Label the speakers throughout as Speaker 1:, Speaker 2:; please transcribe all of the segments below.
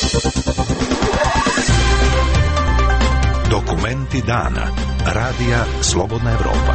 Speaker 1: Dokumenti dana. Radija Slobodna Evropa.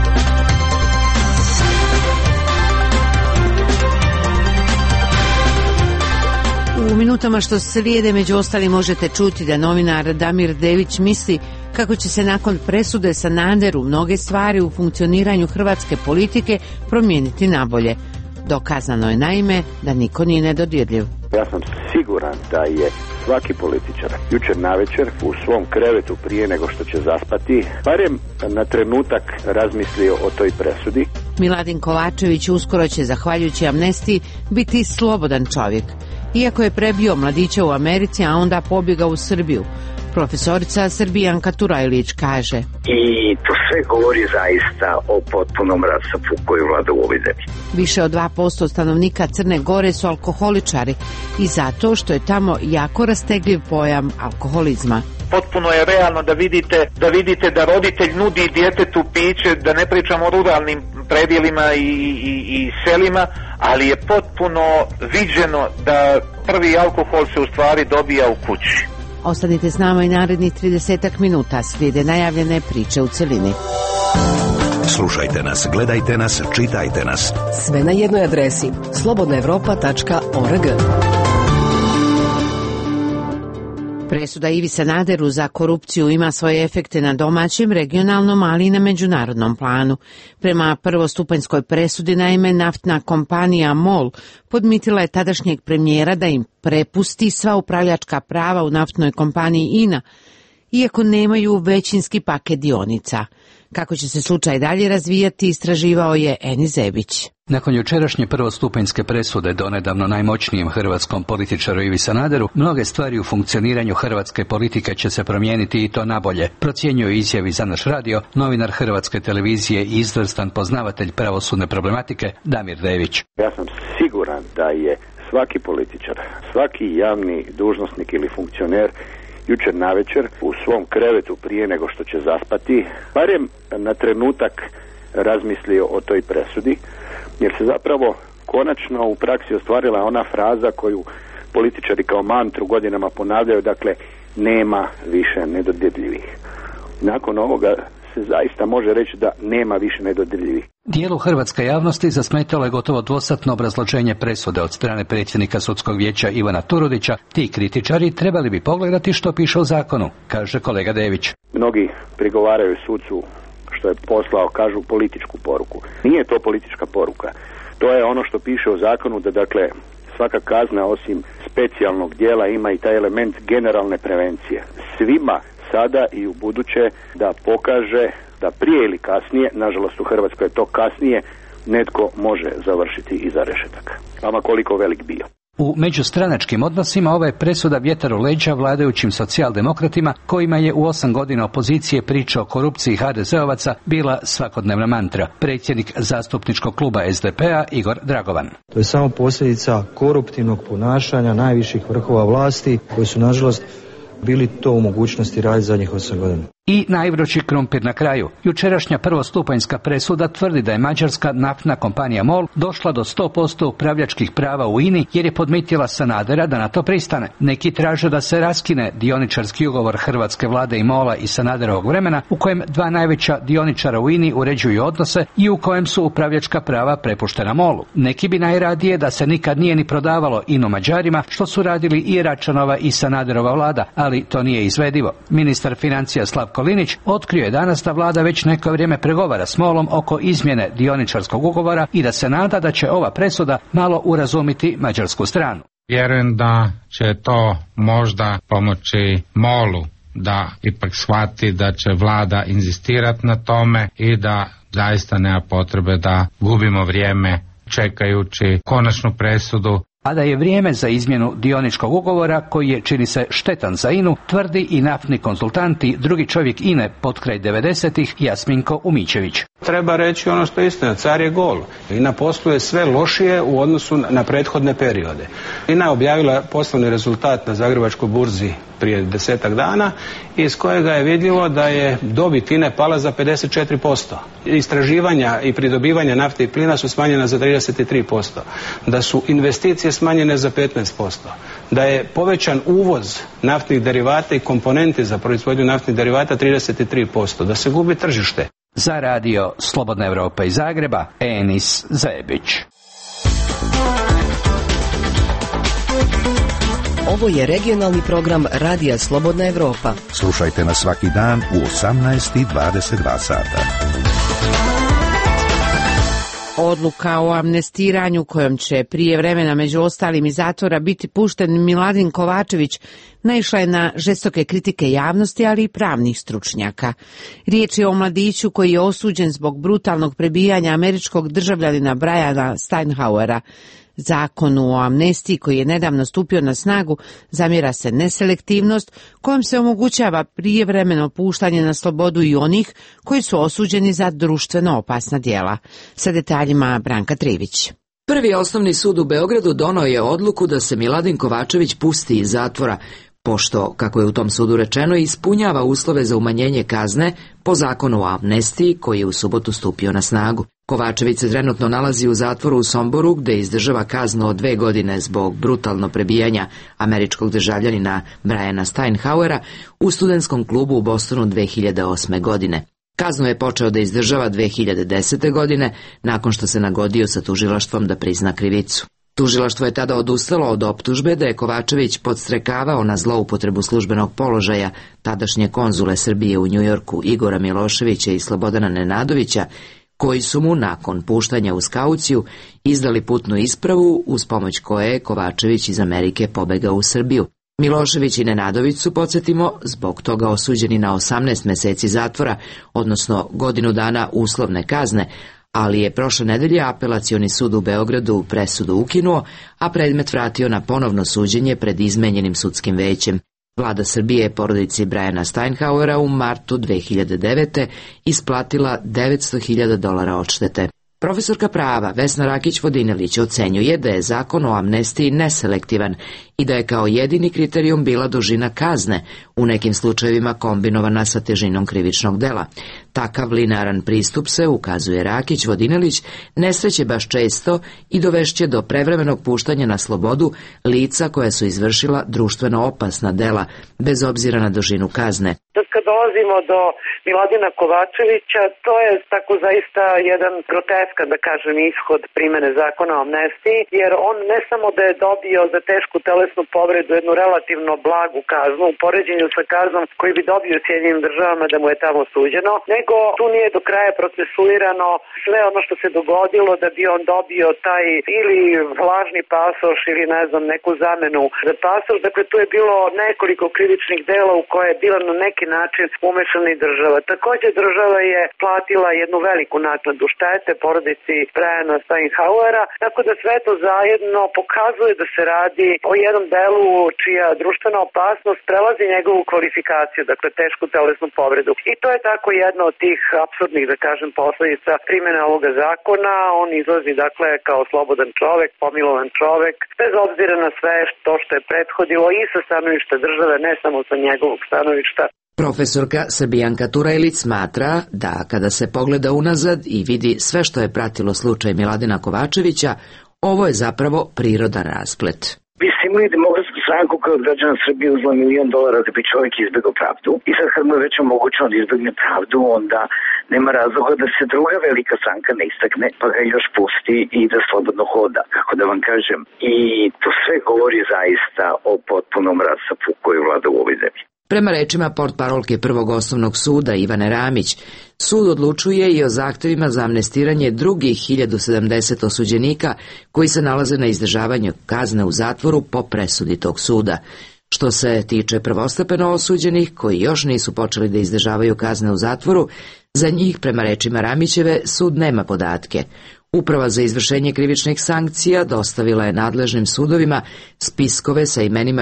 Speaker 2: U minutama što slijede među ostalim možete čuti da novinar Damir Dević misli kako će se nakon presude Sanaderu mnoge stvari u funkcioniranju hrvatske politike promijeniti nabolje. Dokazano je naime da niko nije nedodirljiv.
Speaker 3: Ja sam siguran da je svaki političar jučer navečer u svom krevetu prije nego što će zaspati barem na trenutak razmislio o toj presudi.
Speaker 2: Miladin Kovačević uskoro će, zahvaljujući amnestiji, biti slobodan čovjek. Iako je prebio mladića u Americi, a onda pobjegao u Srbiju. Profesorica Srbijanka Turajlić kaže:
Speaker 4: I to sve govori zaista o potpunom rasapu koji vlada u ovoj zemlji.
Speaker 2: Više od 2% stanovnika Crne Gore su alkoholičari i zato što je tamo jako rastegljiv pojam alkoholizma.
Speaker 5: Potpuno je realno da vidite da roditelj nudi djetetu piće, da ne pričamo o ruralnim predjelima i selima, ali je potpuno viđeno da prvi alkohol se u stvari dobija u kući.
Speaker 2: Ostanite s nama i narednih 30 minuta, slijede najavljene priče u celini.
Speaker 1: Slušajte nas, gledajte nas, čitajte nas.
Speaker 6: Sve na jednoj adresi: slobodnaevropa.org.
Speaker 2: Presuda Ivi Sanaderu za korupciju ima svoje efekte na domaćem, regionalnom, ali i na međunarodnom planu. Prema prvostupanjskoj presudi, naime, naftna kompanija MOL podmitila je tadašnjeg premijera da im prepusti sva upravljačka prava u naftnoj kompaniji INA, iako nemaju većinski paket dionica. Kako će se slučaj dalje razvijati, istraživao je Eni Zebić.
Speaker 7: Nakon jučerašnje prvostupanjske presude donedavno najmoćnijem hrvatskom političaru Ivi Sanaderu, mnoge stvari u funkcioniranju hrvatske politike će se promijeniti i to nabolje, procjenjuje izjavi za naš radio novinar Hrvatske televizije i izvrstan poznavatelj pravosudne problematike Damir Dević.
Speaker 3: Ja sam siguran da je svaki političar, svaki javni dužnosnik ili funkcioner jučer navečer u svom krevetu prije nego što će zaspati barem na trenutak razmislio o toj presudi, jer se zapravo konačno u praksi ostvarila ona fraza koju političari kao mantru godinama ponavljaju, dakle nema više nedodirljivih. Nakon ovoga se zaista može reći da nema više nedodirljivih.
Speaker 7: Dijelu hrvatske javnosti zasmetalo je gotovo dvosatno obrazloženje presude od strane predsjednika sudskog vijeća Ivana Turudića. Ti kritičari trebali bi pogledati što piše u zakonu, kaže kolega Dević.
Speaker 3: Mnogi prigovaraju sucu što je poslao, kažu, političku poruku. Nije to politička poruka. To je ono što piše u zakonu, da dakle svaka kazna osim specijalnog dijela ima i taj element generalne prevencije. Svima sada i u buduće da pokaže da prije ili kasnije, nažalost u Hrvatskoj je to kasnije, netko može završiti iza rešetaka. Ama koliko velik bio.
Speaker 7: U međustranačkim odnosima ova je presuda vjetar u leđa vladajućim socijaldemokratima kojima je u 8 godina opozicije priča o korupciji HDZ-ovaca bila svakodnevna mantra. Predsjednik zastupničkog kluba SDP-a Igor Dragovan.
Speaker 8: To je samo posljedica koruptivnog ponašanja najviših vrhova vlasti koji su nažalost bili to u mogućnosti raditi zadnjih 8 godina.
Speaker 7: I najvrući krumpir na kraju. Jučerašnja prvostupanjska presuda tvrdi da je mađarska naftna kompanija MOL došla do 100% upravljačkih prava u INI jer je podmitila Sanadera da na to pristane. Neki traže da se raskine dioničarski ugovor hrvatske vlade i MOL-a i Sanaderovog vremena u kojem dva najveća dioničara u INI uređuju odnose i u kojem su upravljačka prava prepuštena MOL-u. Neki bi najradije da se nikad nije ni prodavalo INU Mađarima, što su radili i Račanova i Sanaderova vlada, ali to nije izvedivo. Ministar financija Slavko Linić otkrio je danas da vlada već neko vrijeme pregovara s MOL-om oko izmjene dioničarskog ugovora i da se nada da će ova presuda malo urazumiti mađarsku stranu.
Speaker 9: Vjerujem da će to možda pomoći MOL-u da ipak shvati da će vlada inzistirati na tome i da zaista nema potrebe da gubimo vrijeme čekajući konačnu presudu.
Speaker 7: A da je vrijeme za izmjenu dioničkog ugovora, koji je, čini se, štetan za INU, tvrdi i naftni konzultanti, drugi čovjek INE potkraj 90-ih, Jasminko Umićević.
Speaker 10: Treba reći ono što je istina, car je gol. INA posluje sve lošije u odnosu na prethodne periode. INA objavila poslovni rezultat na Zagrebačkoj burzi prije 10-ak dana, iz kojega je vidljivo da je dobit INE pala za 54%. Istraživanja i pridobivanja nafte i plina su smanjena za 33%. Da su investicije smanjene za 15%. da je povećan uvoz naftnih derivata i komponenti za proizvodnju naftnih derivata 33%, da se gubi tržište.
Speaker 7: Za radio Slobodna Evropa iz Zagreba, Enis Zebić.
Speaker 6: Ovo je regionalni program Radija Slobodna Evropa.
Speaker 1: Slušajte nas svaki dan u 18:22 sata.
Speaker 2: Odluka o amnestiranju kojom će prije vremena među ostalim iz zatvora biti pušten Miladin Kovačević naišla je na žestoke kritike javnosti, ali i pravnih stručnjaka. Riječ je o mladiću koji je osuđen zbog brutalnog prebijanja američkog državljanina Briana Steinhauera. Zakonu o amnestiji koji je nedavno stupio na snagu zamjera se neselektivnost kojom se omogućava prijevremeno puštanje na slobodu i onih koji su osuđeni za društveno opasna djela. Sa detaljima Branka Trivić.
Speaker 11: Prvi osnovni sud u Beogradu donio je odluku da se Miladin Kovačević pusti iz zatvora, pošto, kako je u tom sudu rečeno, ispunjava uslove za umanjenje kazne po zakonu o amnestiji koji je u subotu stupio na snagu. Kovačević se trenutno nalazi u zatvoru u Somboru gdje izdržava kaznu od 2 godine zbog brutalno prebijanja američkog državljanina Briana Steinhauera u studentskom klubu u Bostonu 2008. godine. Kaznu je počeo da izdržava 2010. godine nakon što se nagodio sa tužilaštvom da prizna krivicu. Tužilaštvo je tada odustalo od optužbe da je Kovačević podstrekavao na zloupotrebu službenog položaja tadašnje konzule Srbije u Njujorku Igora Miloševića i Slobodana Nenadovića, koji su mu nakon puštanja uz kauciju izdali putnu ispravu uz pomoć koje je Kovačević iz Amerike pobegao u Srbiju. Milošević i Nenadović su, podsjetimo, zbog toga osuđeni na 18 mjeseci zatvora, odnosno godinu dana uslovne kazne, ali je prošle nedelje Apelacioni sud u Beogradu presudu ukinuo, a predmet vratio na ponovno suđenje pred izmenjenim sudskim većem. Vlada Srbije je porodici Briana Steinhauera u martu 2009. isplatila $900.000 odštete. Profesorka prava Vesna Rakić-Vodinelić ocenjuje da je zakon o amnestiji neselektivan i da je kao jedini kriterijum bila dužina kazne, u nekim slučajevima kombinovana sa težinom krivičnog dela. Takav linearan pristup se, ukazuje Rakić-Vodinelić, ne sreće baš često i dovešće do prevremenog puštanja na slobodu lica koja su izvršila društveno opasna dela, bez obzira na dužinu kazne.
Speaker 12: Kad dolazimo do Miladina Kovačevića, to je tako zaista jedan groteskan, da kažem, ishod primjene zakona o amnestiji, jer on ne samo da je dobio za tešku telesnu povredu jednu relativno blagu kaznu u poređenju sa kaznom koju bi dobio u Sjedinjenim Državama da mu je tamo suđeno, nego tu nije do kraja procesuirano sve ono što se dogodilo da bi on dobio taj ili lažni pasoš ili ne znam neku zamenu za pasoš. Dakle, tu je bilo nekoliko krivičnih dela u koje je bila na neki način umešana i država. Također država je platila jednu veliku naknadu štete porodici Briana Steinhauera, tako da sve to zajedno pokazuje da se radi o jednom delu čija društvena opasnost prelazi njegovu kvalifikaciju, dakle tešku telesnu povredu. I to je tako jedna od tih apsurdnih, da kažem, posljedica primjene ovoga zakona. On izlazi dakle kao slobodan čovek, pomilovan čovek, bez obzira na sve što je prethodilo i sa stanovišta države, ne samo sa njegovog stanovišta.
Speaker 11: Profesorka Srbijanka Turajlić smatra da kada se pogleda unazad i vidi sve što je pratilo slučaj Miladina Kovačevića, ovo je zapravo prirodan rasplet.
Speaker 4: Vi ste imali Demokratsku stranku koja od građana Srbije uzela $1 milion da bi čovjek izbjegao pravdu. I sad kad mu je već omogućeno da izbjegne pravdu, onda nema razloga da se druga velika stranka ne istakne, pa ga još pusti i da slobodno hoda, kako da vam kažem. I to sve govori zaista o potpunom rasapu koji vlada u ovoj zemlji.
Speaker 11: Prema rečima portparolke Prvog osnovnog suda Ivane Ramić, sud odlučuje i o zahtjevima za amnestiranje drugih 1070 osuđenika koji se nalaze na izdržavanju kazne u zatvoru po presudi tog suda. Što se tiče prvostepeno osuđenih koji još nisu počeli da izdržavaju kazne u zatvoru, za njih, prema rečima Ramićeve, sud nema podatke. Uprava za izvršenje krivičnih sankcija dostavila je nadležnim sudovima spiskove sa imenima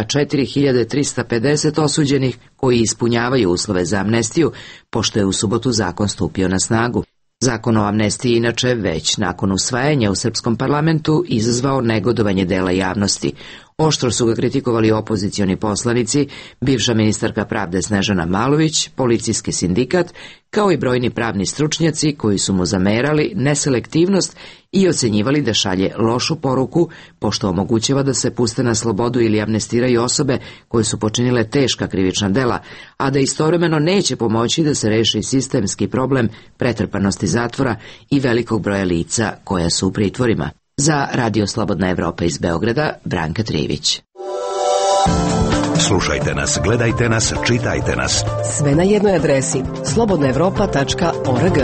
Speaker 11: 4350 osuđenih koji ispunjavaju uslove za amnestiju, pošto je u subotu zakon stupio na snagu. Zakon o amnestiji inače već nakon usvajanja u srpskom parlamentu izazvao negodovanje dela javnosti. Oštro su ga kritikovali opozicioni poslanici, bivša ministarka pravde Snežana Malović, policijski sindikat, kao i brojni pravni stručnjaci koji su mu zamerali neselektivnost i ocenjivali da šalje lošu poruku, pošto omogućava da se puste na slobodu ili amnestiraju osobe koje su počinile teška krivična dela, a da istovremeno neće pomoći da se reši sistemski problem pretrpanosti zatvora i velikog broja lica koja su u pritvorima. Za Radio Slobodna Evropa iz Beograda, Branka Trivić.
Speaker 1: Slušajte nas, gledajte nas, čitajte nas.
Speaker 6: Sve na jednoj adresi slobodnaevropa.org.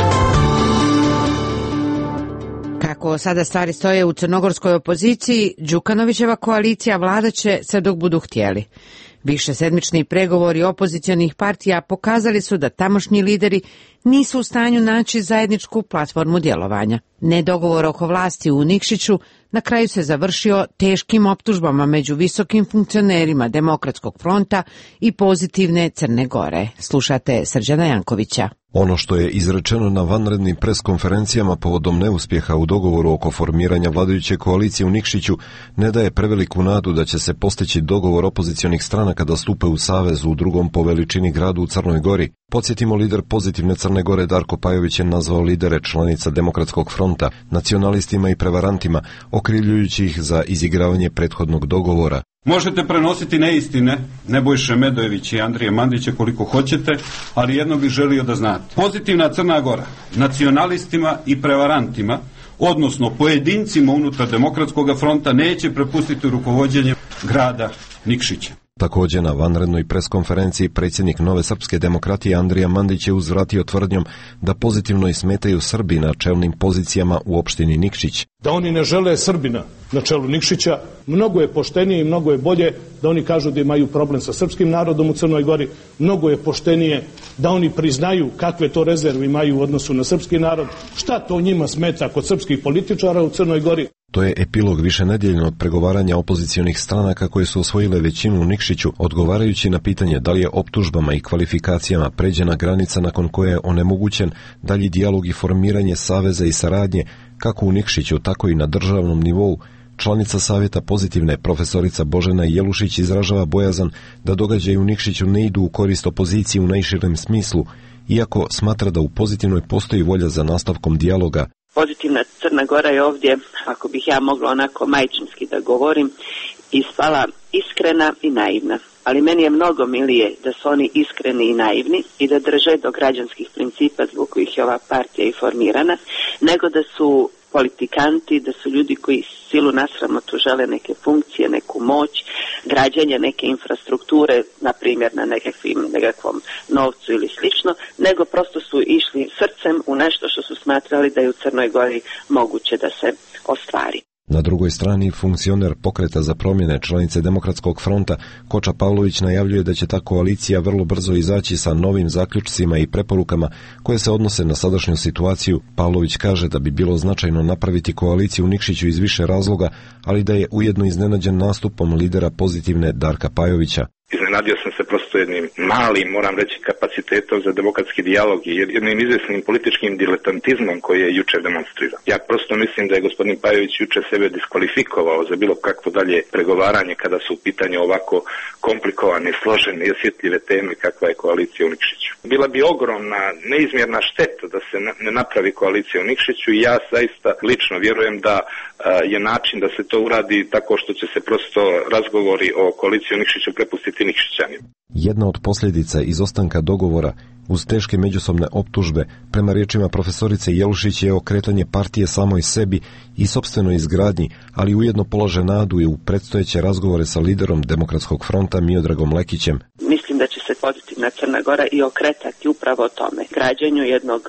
Speaker 2: Kako sada stvari stoje u crnogorskoj opoziciji, Đukanovićeva koalicija vladaće sve dok budu htjeli. Višesedmični pregovori opozicionih partija pokazali su da tamošnji lideri nisu u stanju naći zajedničku platformu djelovanja. Nedogovor oko vlasti u Nikšiću na kraju se završio teškim optužbama među visokim funkcionerima Demokratskog fronta i Pozitivne Crne Gore. Slušate Srđana Jankovića.
Speaker 13: Ono što je izrečeno na vanrednim preskonferencijama povodom neuspjeha u dogovoru oko formiranja vladajuće koalicije u Nikšiću ne daje preveliku nadu da će se postići dogovor opozicionih stranaka da stupe u savez u drugom po veličini gradu u Crnoj Gori. Podsjetimo, lider Pozitivne Crne Gore Darko Pajović je nazvao lidere članica Demokratskog fronta nacionalistima i prevarantima, okrivljujući ih za izigravanje prethodnog dogovora.
Speaker 14: Možete prenositi neistine Nebojše Medojevića i Andrije Mandića koliko hoćete, ali jedno bih želio da znate. Pozitivna Crna Gora nacionalistima i prevarantima, odnosno pojedincima unutar Demokratskog fronta, neće prepustiti rukovođenje grada Nikšića.
Speaker 13: Također na vanrednoj preskonferenciji predsjednik Nove srpske demokratije Andrija Mandić je uzvratio tvrdnjom da pozitivno smetaju Srbi na čelnim pozicijama u opštini Nikšić.
Speaker 15: Da oni ne žele Srbina na čelu Nikšića, mnogo je poštenije i mnogo je bolje da oni kažu da imaju problem sa srpskim narodom u Crnoj Gori, mnogo je poštenije da oni priznaju kakve to rezerve imaju u odnosu na srpski narod, šta to njima smeta kod srpskih političara u Crnoj Gori.
Speaker 13: To je epilog višenedeljnog pregovaranja opozicionih stranaka koje su osvojile većinu u Nikšiću, odgovarajući na pitanje da li je optužbama i kvalifikacijama pređena granica nakon koje je onemogućen dalji dijalog i formiranje saveza i saradnje, kako u Nikšiću, tako i na državnom nivou. Članica Savjeta Pozitivne, profesorica Božena Jelušić, izražava bojazan da događaji u Nikšiću ne idu u korist opoziciji u najširem smislu, iako smatra da u Pozitivnoj postoji volja za nastavkom dijaloga.
Speaker 16: Pozitivna Crna Gora je ovdje, ako bih ja mogla onako majčinski da govorim, ispala iskrena i naivna. Ali meni je mnogo milije da su oni iskreni i naivni i da drže do građanskih principa zbog kojih je ova partija i formirana, nego da su politikanti, da su ljudi koji silu na sramotu žele neke funkcije, neku moć, građenje neke infrastrukture, na primjer na nekakvom novcu ili slično, nego prosto su išli srcem u nešto što su smatrali da je u Crnoj Gori moguće da se ostvari.
Speaker 13: Na drugoj strani, funkcioner Pokreta za promjene, članice Demokratskog fronta, Koča Pavlović, najavljuje da će ta koalicija vrlo brzo izaći sa novim zaključcima i preporukama koje se odnose na sadašnju situaciju. Pavlović kaže da bi bilo značajno napraviti koaliciju u Nikšiću iz više razloga, ali da je ujedno iznenađen nastupom lidera Pozitivne Darka Pajovića.
Speaker 17: Iznenadio sam se prosto jednim malim, moram reći, kapacitetom za demokratski dijalog i jednim izvjesnim političkim diletantizmom koji je jučer demonstriran. Ja prosto mislim da je gospodin Pajović jučer sebe diskvalifikovao za bilo kakvo dalje pregovaranje kada su u pitanju ovako komplikovane, složene i osjetljive teme kakva je koalicija u Nikšiću. Bila bi ogromna, neizmjerna šteta da se ne napravi koalicija u Nikšiću i ja zaista lično vjerujem da je način da se to uradi tako što će se prosto razgovori o koaliciji u Nikšiću prepustiti Nikšićanima.
Speaker 13: Jedna od posljedica izostanka dogovora uz teške međusobne optužbe, prema riječima profesorice Jelušić, je okretanje partije samoj sebi i sopstvenoj izgradnji, ali ujedno polaže nadu i u predstojeće razgovore sa liderom Demokratskog fronta Miodragom Lekićem.
Speaker 16: Mislim da će se Pozitivna Crna Gora i okretati upravo o tome. Građenju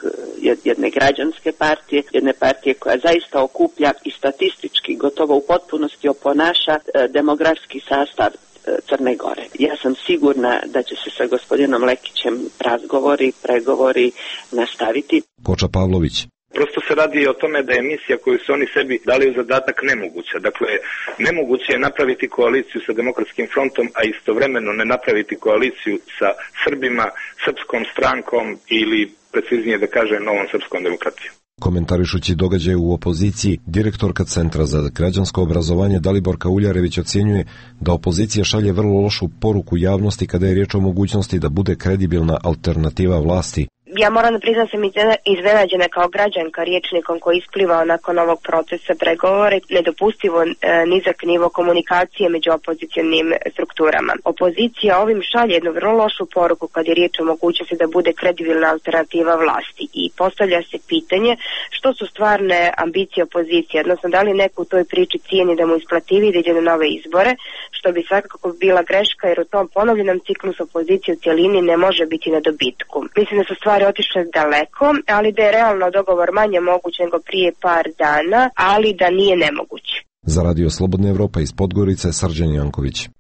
Speaker 16: jedne građanske partije, jedne partije koja zaista okuplja i statistički gotovo u potpunosti oponaša demografski sastav Crne Gore. Ja sam sigurna da će se sa gospodinom Lekićem razgovori, pregovori nastaviti.
Speaker 13: Koča Pavlović.
Speaker 17: Prosto se radi o tome da je misija koju su oni sebi dali u zadatak nemoguća. Dakle, nemoguće je napraviti koaliciju sa Demokratskim frontom, a istovremeno ne napraviti koaliciju sa Srbima, srpskom strankom ili, preciznije da kažem, Novom srpskom demokratijom.
Speaker 13: Komentarišući događaje u opoziciji, direktorka Centra za građansko obrazovanje Daliborka Uljarević ocjenjuje da opozicija šalje vrlo lošu poruku javnosti kada je riječ o mogućnosti da bude kredibilna alternativa vlasti.
Speaker 18: Ja moram da priznam sam iznenađena kao građanka rječnikom koji isplivao nakon ovog procesa pregovora i nedopustivo nizak nivo komunikacije među opozicionim strukturama. Opozicija ovim šalje jednu vrlo lošu poruku kad je riječ o mogućnosti da bude kredibilna alternativa vlasti i postavlja se pitanje što su stvarne ambicije opozicije, odnosno da li neko u toj priči cijeni da mu isplativi da ide na nove izbore, što bi svakako bila greška jer u tom ponovljenom ciklusu opozicije u cjelini ne može biti na dobitku. Mislim da su stvari otišle daleko, ali da je realno dogovor manje moguć nego prije par dana, ali da nije nemoguć.
Speaker 13: Za Radio Slobodna Evropa iz Podgorice, Srđan Janković.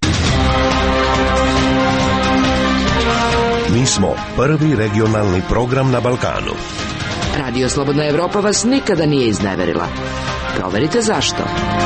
Speaker 1: Mi smo prvi regionalni program na Balkanu.
Speaker 11: Radio Slobodna Evropa vas nikada nije izneverila. Proverite zašto.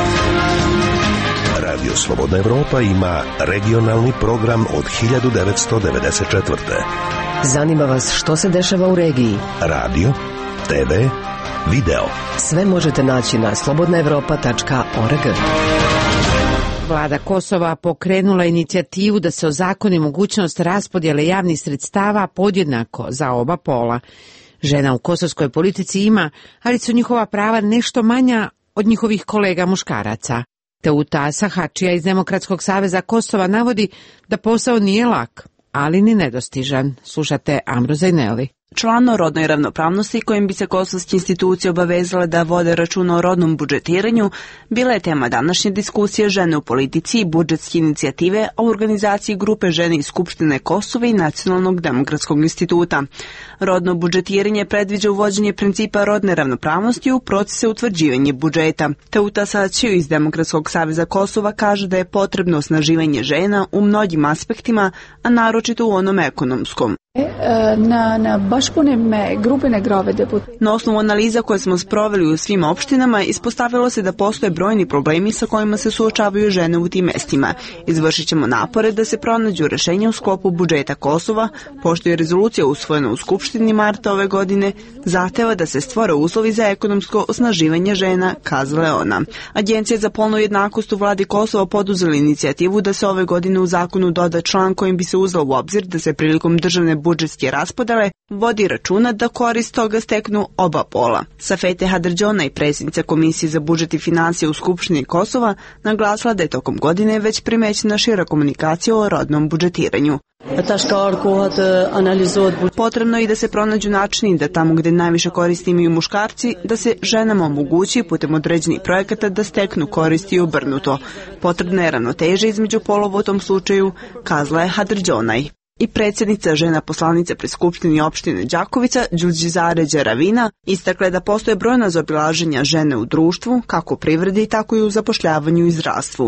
Speaker 1: Radio Slobodna Evropa ima regionalni program od 1994.
Speaker 6: Zanima vas što se dešava u regiji?
Speaker 1: Radio, TV, video.
Speaker 6: Sve možete naći na slobodnaevropa.org.
Speaker 2: Vlada Kosova pokrenula inicijativu da se ozakoni mogućnost raspodjele javnih sredstava podjednako za oba pola. Žena u kosovskoj politici ima, ali su njihova prava nešto manja od njihovih kolega muškaraca. Teuta Sahačija iz Demokratskog saveza Kosova navodi da posao nije lak, ali ni nedostižan. Slušate Amru Zajneli.
Speaker 19: Član o rodnoj ravnopravnosti kojim bi se kosovske institucije obavezale da vode računa o rodnom budžetiranju bila je tema današnje diskusije Žene u politici i budžetske inicijative o organizaciji grupe žene iz Skupštine Kosova i Nacionalnog demokratskog instituta. Rodno budžetiranje predviđa uvođenje principa rodne ravnopravnosti u procese utvrđivanja budžeta. Teuta Sahačiju iz Demokratskog saveza Kosova kaže da je potrebno osnaživanje žena u mnogim aspektima, a naročito u onom ekonomskom. Na osnovu analiza koje smo sproveli u svim opštinama, ispostavilo se da postoje brojni problemi sa kojima se suočavaju žene u tim mestima. Izvršit ćemo napore da se pronađu rešenja u sklopu budžeta Kosova, pošto je rezolucija usvojena u Skupštini marta ove godine, zahteva da se stvore uslovi za ekonomsko osnaživanje žena, kazala je ona. Agencija za polnu jednakost u vladi Kosova poduzela inicijativu da se ove godine u zakonu doda član kojim bi se uzelo u obzir da se prilikom državne budžetske raspodele vodi računa da korist toga steknu oba pola. Safete Hadrđona i predsjednica Komisije za budžet i financije u Skupštini Kosova naglasila da je tokom godine već primećena šira komunikacija o rodnom budžetiranju. Potrebno je i da se pronađu načini da tamo gdje najviše koristi imaju muškarci, da se ženama omogući putem određenih projekata da steknu koristi i obrnuto. Potrebna je ravnoteža između polova u tom slučaju, kazala je Hadrđonaj. I predsjednica žena poslanica pri Skupštini opštine Đakovica, Đurđizare Đeravina, istakle da postoje brojna zaobilaženja žene u društvu, kako u privredi, tako i u zapošljavanju i zdravstvu.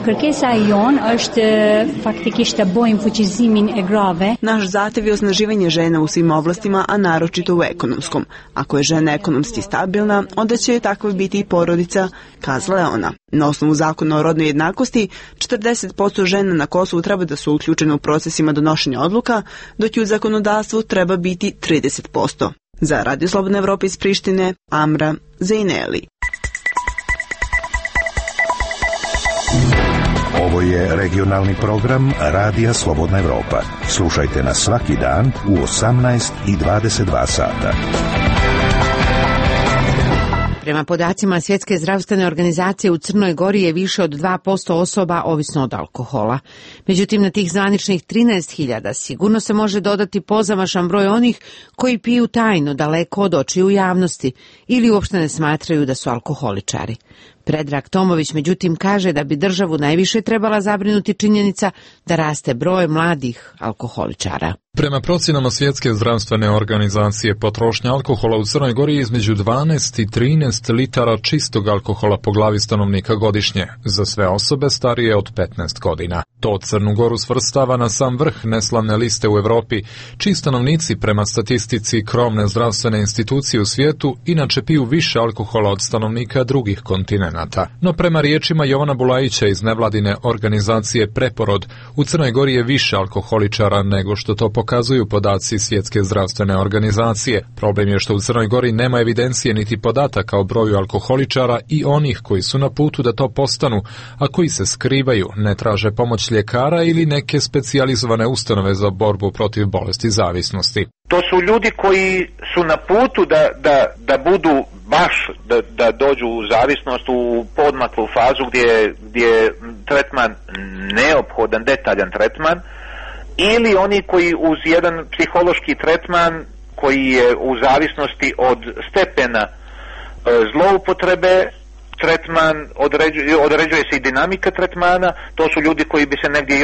Speaker 19: Naš zahtev je osnaživanje žena u svim oblastima, a naročito u ekonomskom. Ako je žena ekonomski stabilna, onda će takva biti i porodica, kazala je ona. Na osnovu zakona o rodnoj jednakosti, 40% žena na Kosovu treba da su uključene u procesima donošenja odluka, dok u zakonodavstvu treba biti 30%. Za Radio Slobodna Evropa iz Prištine, Amra Zajneli.
Speaker 1: Ovo je regionalni program Radija Slobodna Evropa. Slušajte nas svaki dan u 18 i 22 sata.
Speaker 2: Prema podacima Svjetske zdravstvene organizacije u Crnoj Gori je više od 2% osoba ovisno od alkohola. Međutim, na tih zvaničnih 13.000 sigurno se može dodati pozamašan broj onih koji piju tajno, daleko od očiju javnosti ili uopšte ne smatraju da su alkoholičari. Predrag Tomović međutim kaže da bi državu najviše trebala zabrinuti činjenica da raste broj mladih alkoholičara.
Speaker 20: Prema procjenama Svjetske zdravstvene organizacije, potrošnja alkohola u Crnoj Gori je između 12 i 13 litara čistog alkohola po glavi stanovnika godišnje, za sve osobe starije od 15 godina. To Crnu Goru svrstava na sam vrh neslavne liste u Evropi, čiji stanovnici prema statistici krovne zdravstvene institucije u svijetu inače piju više alkohola od stanovnika drugih kontinenata. studenata. No prema riječima Jovana Bulajića iz nevladine organizacije Preporod, u Crnoj Gori je više alkoholičara nego što to pokazuju podaci Svjetske zdravstvene organizacije. Problem je što u Crnoj Gori nema evidencije niti podataka o broju alkoholičara i onih koji su na putu da to postanu, a koji se skrivaju, ne traže pomoć ljekara ili neke specijalizovane ustanove za borbu protiv bolesti zavisnosti.
Speaker 5: To su ljudi koji su na putu da budu baš, da dođu u zavisnost u podmaklu fazu gdje je tretman neophodan, detaljan tretman, ili oni koji uz jedan psihološki tretman koji je u zavisnosti od stepena zloupotrebe, tretman određuje se i dinamika tretmana, to su ljudi koji bi se negdje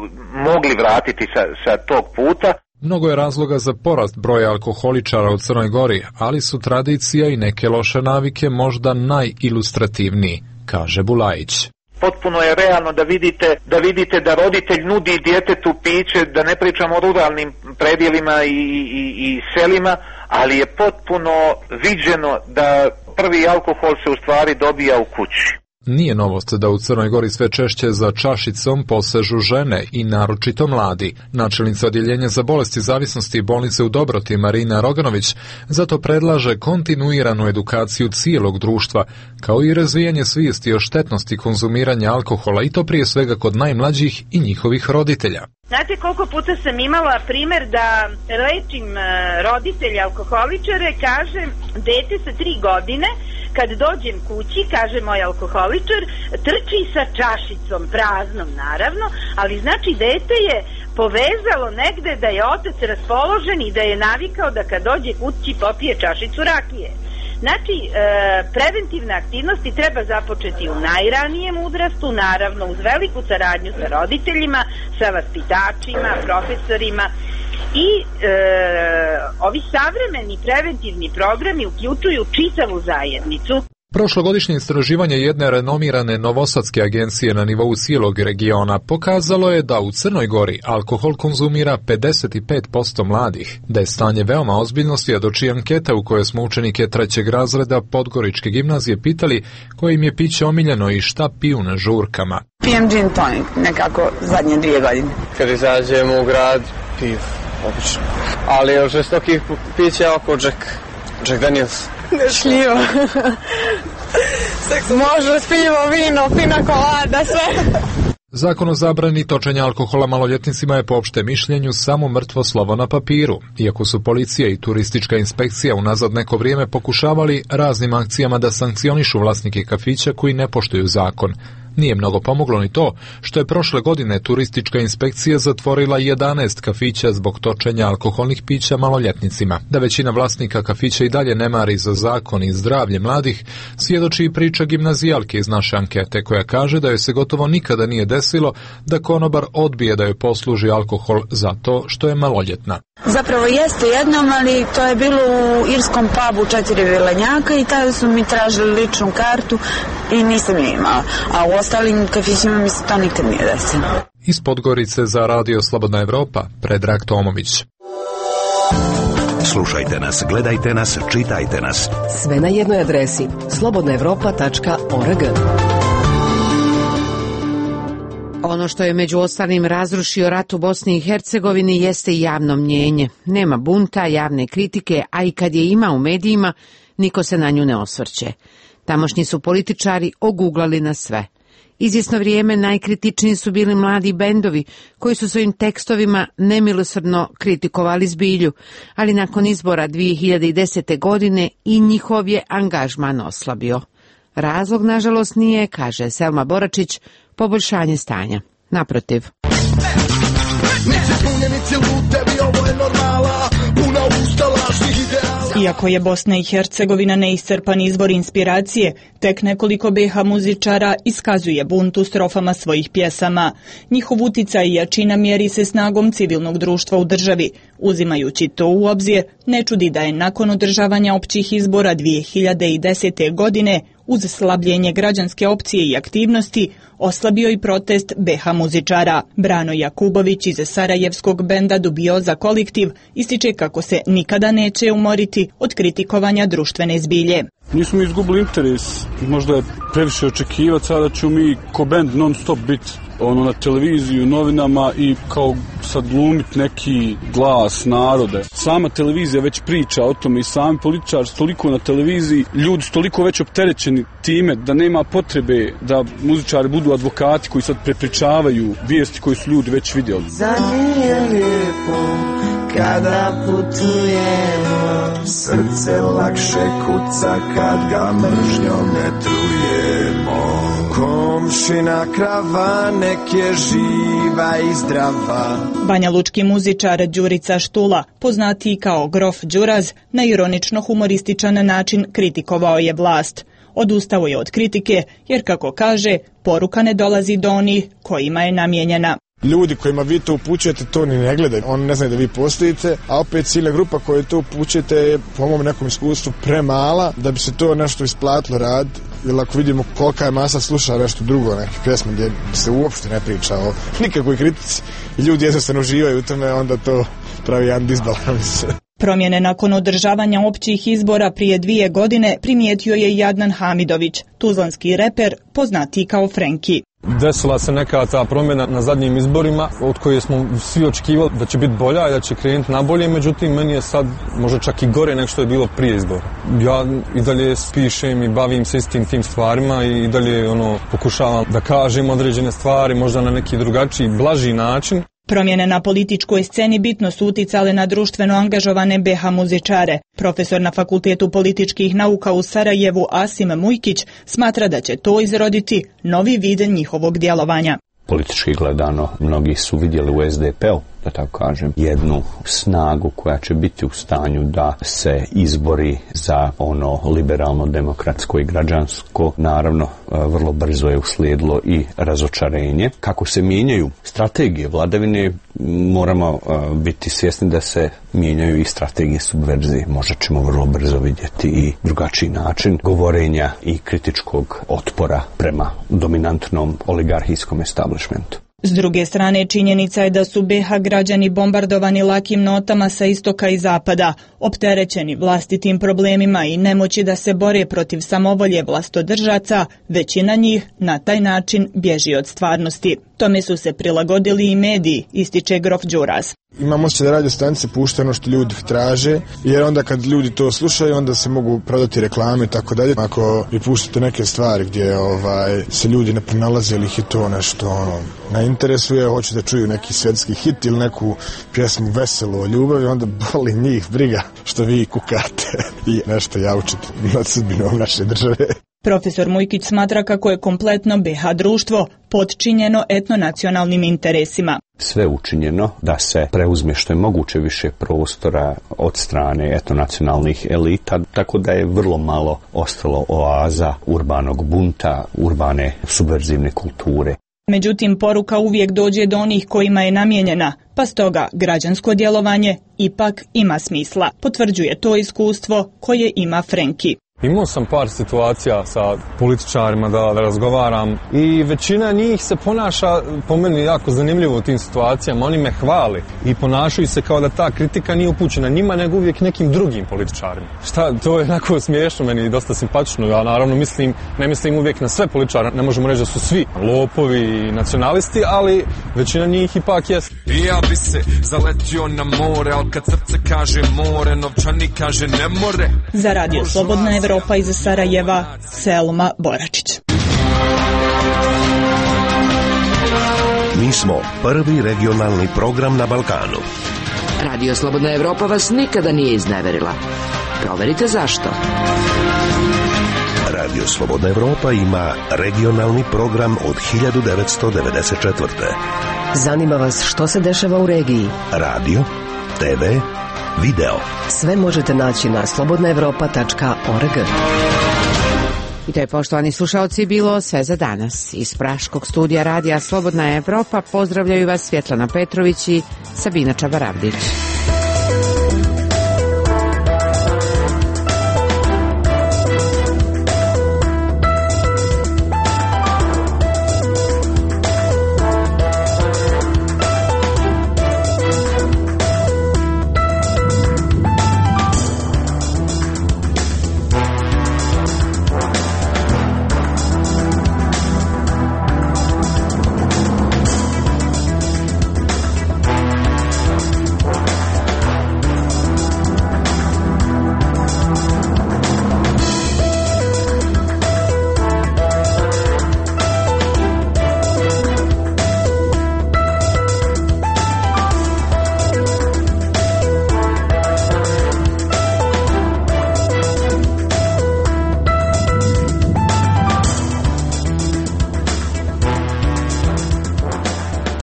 Speaker 5: mogli vratiti sa tog puta.
Speaker 20: Mnogo je razloga za porast broja alkoholičara u Crnoj Gori, ali su tradicija i neke loše navike možda najilustrativniji, kaže Bulajić.
Speaker 5: Potpuno je realno da vidite da roditelj nudi djetetu piće, da ne pričamo o ruralnim predjelima i selima, ali je potpuno viđeno da prvi alkohol se u stvari dobija u kući.
Speaker 20: Nije novost da u Crnoj Gori sve češće za čašicom posežu žene i naročito mladi. Načelnica odjeljenja za bolesti zavisnosti bolnice u Dobroti Marina Roganović zato predlaže kontinuiranu edukaciju cijelog društva, kao i razvijanje svijesti o štetnosti konzumiranja alkohola i to prije svega kod najmlađih i njihovih roditelja.
Speaker 21: Znate koliko puta sam imala primjer da lečim roditelja alkoholičare, kaže dete sa 3 godine, kad dođem kući, kaže moj alkoholičar, trči sa čašicom, praznom naravno, ali znači dete je povezalo negde da je otac raspoložen i da je navikao da kad dođe kući popije čašicu rakije. Znači, preventivne aktivnosti treba započeti u najranijem uzrastu, naravno uz veliku saradnju sa roditeljima, sa vaspitačima, profesorima i ovi savremeni preventivni programi uključuju čitavu zajednicu.
Speaker 20: Prošlogodišnje istraživanje jedne renomirane novosadske agencije na nivou cijelog regiona pokazalo je da u Crnoj Gori alkohol konzumira 55% mladih, da je stanje veoma ozbiljno svjedoči anketa u kojoj smo učenike 3. razreda Podgoričke gimnazije pitali koje im je piće omiljeno i šta piju na žurkama.
Speaker 22: Pijem gin tonic, nekako zadnje 2 godine.
Speaker 23: Kad izađemo u grad, piv, obično. Ali od žestokih pića oko Jack Daniels.
Speaker 22: Šljivo. Može pivo, vino, pina kolada, sve.
Speaker 20: Zakon o zabrani točenja alkohola maloljetnicima je po opštem mišljenju samo mrtvo slovo na papiru, iako su policija i turistička inspekcija unazad neko vrijeme pokušavali raznim akcijama da sankcionišu vlasnike kafića koji ne poštuju zakon. Nije mnogo pomoglo ni to što je prošle godine turistička inspekcija zatvorila 11 kafića zbog točenja alkoholnih pića maloljetnicima. Da većina vlasnika kafića i dalje ne mari za zakon i zdravlje mladih, svjedoči i priča gimnazijalke iz naše ankete koja kaže da joj se gotovo nikada nije desilo da konobar odbije da joj posluži alkohol zato što je maloljetna.
Speaker 22: Zapravo jeste jednom, ali to je bilo u irskom pubu 4 vilenjaka i tada su mi tražili ličnu kartu i nisam je imala. A u ostalim kafićima mi se to nikad nije desilo.
Speaker 20: Iz Podgorice za Radio Slobodna Evropa, Predrag Tomović.
Speaker 1: Slušajte nas, gledajte nas, čitajte nas.
Speaker 6: Sve na jednoj adresi slobodnaevropa.org.
Speaker 2: Ono što je među ostalim razrušio rat u Bosni i Hercegovini jeste i javno mnjenje. Nema bunta, javne kritike, a i kad je ima u medijima, niko se na nju ne osvrće. Tamošnji su političari oguglali na sve. Izvjesno vrijeme najkritičniji su bili mladi bendovi koji su svojim tekstovima nemilosrdno kritikovali zbilju, ali nakon izbora 2010. godine i njihov je angažman oslabio. Razlog, nažalost, nije, kaže Selma Boračić, poboljšanje stanja. Naprotiv.
Speaker 24: Iako je Bosna i Hercegovina neiscrpan izvor inspiracije, tek nekoliko BiH muzičara iskazuje bunt u strofama svojih pjesama. Njihov uticaj i jačina mjeri se snagom civilnog društva u državi. Uzimajući to u obzir, ne čudi da je nakon održavanja općih izbora 2010. godine, uz slabljenje građanske opcije i aktivnosti, oslabio i protest BiH muzičara. Brano Jakubović iz sarajevskog benda Dubioza kolektiv ističe kako se nikada neće umoriti od kritikovanja društvene zbilje.
Speaker 3: Nismo mi izgubili interes, možda je previše očekivati, sada ću mi ko band non stop biti na televiziju, novinama i kao sad glumiti neki glas narode. Sama televizija već priča o tome i sami političari su toliko na televiziji, ljudi su toliko već opterećeni time da nema potrebe da muzičari budu advokati koji sad prepričavaju vijesti koje su ljudi već vidjeli.
Speaker 8: Za nje je lijepo kada putujemo, srce lakše kuca kad ga mržnjom ne trujemo. Komšina krava nek je živa i zdrava.
Speaker 24: Banjalučki muzičar Đurica Štula, poznatiji kao Grof Đuraz, na ironično humorističan način kritikovao je vlast. Odustao je od kritike jer, kako kaže, poruka ne dolazi do onih kojima je namijenjena.
Speaker 9: Ljudi kojima vi to upućujete to ni ne gledaju, oni ne znaju da vi postojite, a opet ciljna grupa koju to upućujete je po mom nekom iskustvu premala da bi se to nešto isplatilo raditi. Jer ako vidimo kolika je masa sluša nešto drugo, neke pjesme gdje se uopšte ne priča o nikakvoj kritici i ljudi jednostavno uživaju u tome, onda to pravi jedan disbalans.
Speaker 24: Promjene nakon održavanja općih izbora prije 2 godine primijetio je i Adnan Hamidović, tuzlanski reper poznatiji kao Frenki.
Speaker 10: Desila se neka ta promjena na zadnjim izborima od koje smo svi očekivali da će biti bolja i da će krenuti na bolje, međutim meni je sad možda čak i gore nego što je bilo prije izbora. Ja i dalje pišem i bavim se istim tim stvarima i dalje pokušavam da kažem određene stvari možda na neki drugačiji, blaži način.
Speaker 24: Promjene na političkoj sceni bitno su uticale na društveno angažovane BH muzičare. Profesor na Fakultetu političkih nauka u Sarajevu Asim Mujkić smatra da će to izroditi novi vid njihovog djelovanja.
Speaker 25: Politički gledano, mnogi su vidjeli u SDP-u, da tako kažem, jednu snagu koja će biti u stanju da se izbori za liberalno, demokratsko i građansko. Naravno, vrlo brzo je uslijedilo i razočarenje. Kako se mijenjaju strategije vladavine, moramo biti svjesni da se mijenjaju i strategije subverzije. Možda ćemo vrlo brzo vidjeti i drugačiji način govorenja i kritičkog otpora prema dominantnom oligarhijskom establishmentu.
Speaker 24: S druge strane, činjenica je da su BH građani bombardovani lakim notama sa istoka i zapada, opterećeni vlastitim problemima i nemoći da se bore protiv samovolje vlastodržaca, većina njih na taj način bježi od stvarnosti. Tome su se prilagodili i mediji, ističe Grof Đuraz.
Speaker 9: Imam osjećaj da radio stanice puštaju ono što ljudi traže, jer onda kad ljudi to slušaju, onda se mogu prodati reklame i tako dalje. Ako vi puštate neke stvari gdje se ljudi ne pronalaze ili ih je to nešto ne interesuje, hoće da čuju neki svjetski hit ili neku pjesmu veselu o ljubavi, onda boli njih briga što vi kukate i nešto jaučete nad sudbinom naše države.
Speaker 24: Profesor Mujkić smatra kako je kompletno BH društvo podčinjeno etnonacionalnim interesima.
Speaker 25: Sve učinjeno da se preuzme što je moguće više prostora od strane etnonacionalnih elita, tako da je vrlo malo ostalo oaza urbanog bunta, urbane subverzivne kulture.
Speaker 24: Međutim, poruka uvijek dođe do onih kojima je namijenjena, pa stoga građansko djelovanje ipak ima smisla. Potvrđuje to iskustvo koje ima Frenki.
Speaker 10: Imao sam par situacija sa političarima da razgovaram i većina njih se ponaša po meni jako zanimljivo u tim situacijama. Oni me hvali i ponašaju se kao da ta kritika nije upućena njima nego uvijek nekim drugim političarima. To je onako smiješno meni i dosta simpatično. Ja naravno ne mislim uvijek na sve političare, ne možemo reći da su svi lopovi i nacionalisti, ali većina njih ipak jest.
Speaker 8: Ja bi se zaletio na more, ali kad srce kaže more, novčani kaže ne more.
Speaker 24: Za Radio Slobodna Evropa iz Sarajeva, Selma Boračić.
Speaker 1: Mi smo prvi regionalni program na Balkanu.
Speaker 11: Radio Slobodna Evropa vas nikada nije izneverila. Proverite zašto.
Speaker 1: Radio Slobodna Evropa ima regionalni program od 1994.
Speaker 6: Zanima vas što se dešava u regiji?
Speaker 1: Radio, TV, video.
Speaker 6: Sve možete naći na slobodnaevropa.org.
Speaker 2: I to je, poštovani slušalci, bilo sve za danas. Iz Praškog studija Radija Slobodna Evropa pozdravljaju vas Svjetlana Petrović i Sabina Čabaravdić.